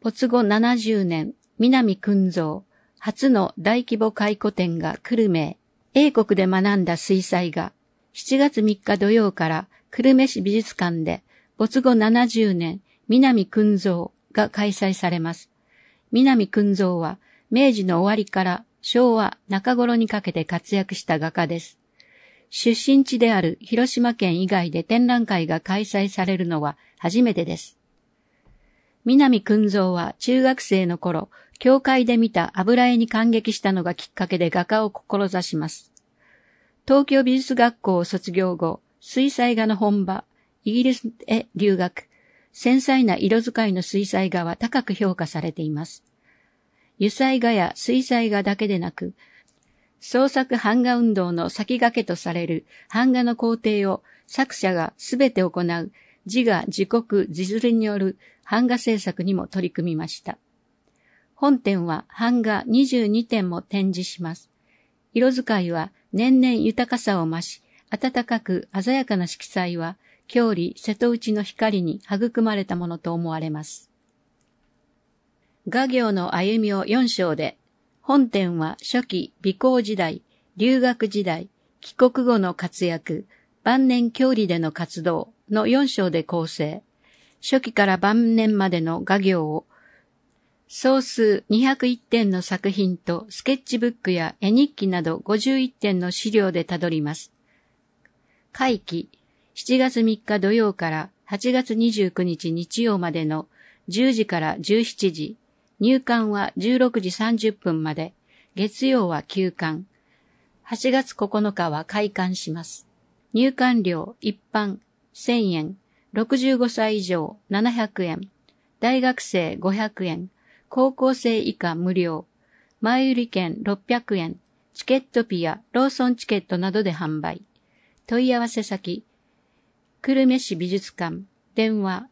没後70年、南訓蔵、初の大規模回顧展が久留米、英国で学んだ水彩画、7月3日土曜から久留米市美術館で没後70年、南訓蔵が開催されます。南訓蔵は明治の終わりから昭和中頃にかけて活躍した画家です。出身地である広島県以外で展覧会が開催されるのは初めてです。南訓蔵は中学生の頃、教会で見た油絵に感激したのがきっかけで画家を志します。東京美術学校を卒業後、水彩画の本場、イギリスへ留学。繊細な色使いの水彩画は高く評価されています。油彩画や水彩画だけでなく、創作版画運動の先駆けとされる版画の工程を作者がすべて行う自画自国自図による版画制作にも取り組みました。本展は版画22点も展示します。色使いは年々豊かさを増し、温かく鮮やかな色彩は郷里瀬戸内の光に育まれたものと思われます。画業の歩みを4章で、本展は初期美行時代、留学時代、帰国後の活躍、晩年郷里での活動の4章で構成。初期から晩年までの画業を、総数201点の作品とスケッチブックや絵日記など51点の資料でたどります。会期、7月3日土曜から8月29日日曜までの10時から17時、入館は16時30分まで、月曜は休館。8月9日は開館します。入館料一般1000円、65歳以上700円、大学生500円、高校生以下無料、前売り券600円、チケットピア、ローソンチケットなどで販売。問い合わせ先、久留米市美術館、電話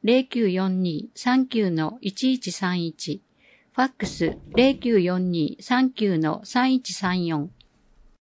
0942-39-1131、ファックス 0942-39-3134